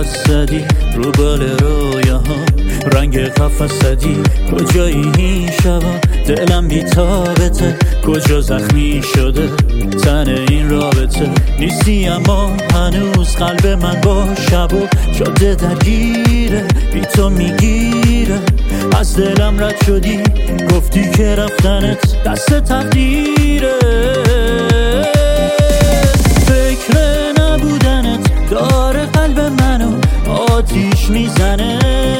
دست زدی رو بال رویاها، رنگ قفس زدی کجایی این شبا، دلم بی‌تابته کجا زخمی شده تن این رابطه، نیستی اما هنوز قلب من با شب و جاده درگیره، بی تو میگیره، از دلم رد شدی گفتی که رفتنت دست تقدیره، فکر نبودنت داره قلب منو آتیش میزنه،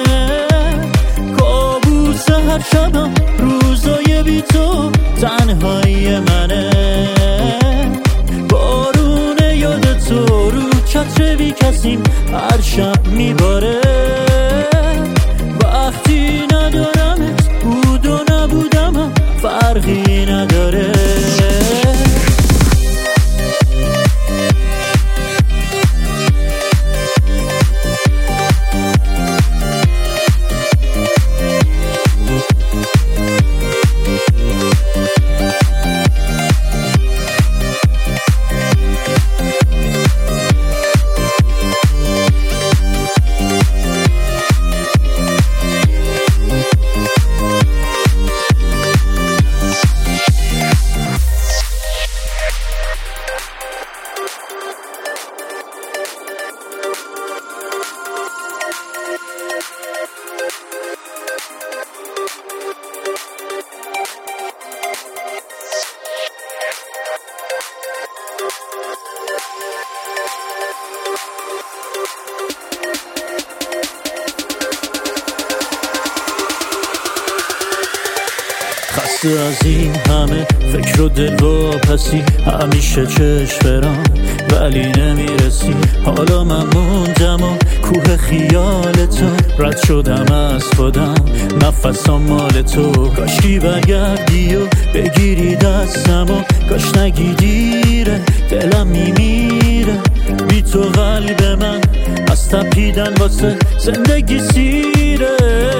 کابوس هر شبم روزای بی تو تنهایی منه، بارون یاد تو رو چتر بی کسیم هر شب میباره، وقتی ندارمت بود و نبودم فرقی نداره. خسته از این همه فکر و دل و پسی، همیشه چشم برام ولی نمیرسی، حالا من موندم و کوه خیال تو، رد شدم از خودم نفسام مال تو، کاشکی برگردی و بگیری دستم و کاش نگی دیره دلم میمیره، بی تو قلب من از تپیدن واسه زندگی سیره،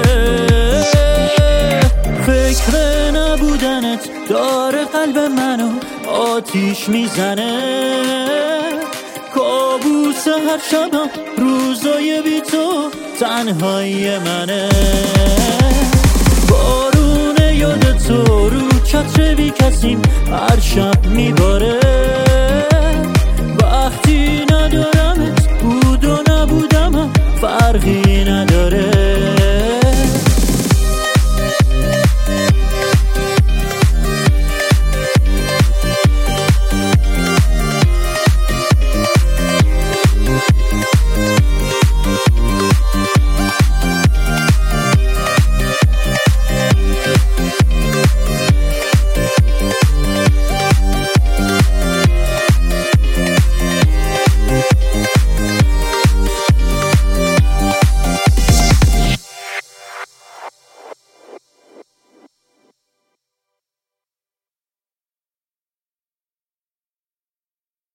فکر نبودنت داره قلب منو آتیش میزنه، کابوس هر شبم روزای بی تو تنهایی منه، بارون یاد تو رو چتر بی کسیم هر شب میباره،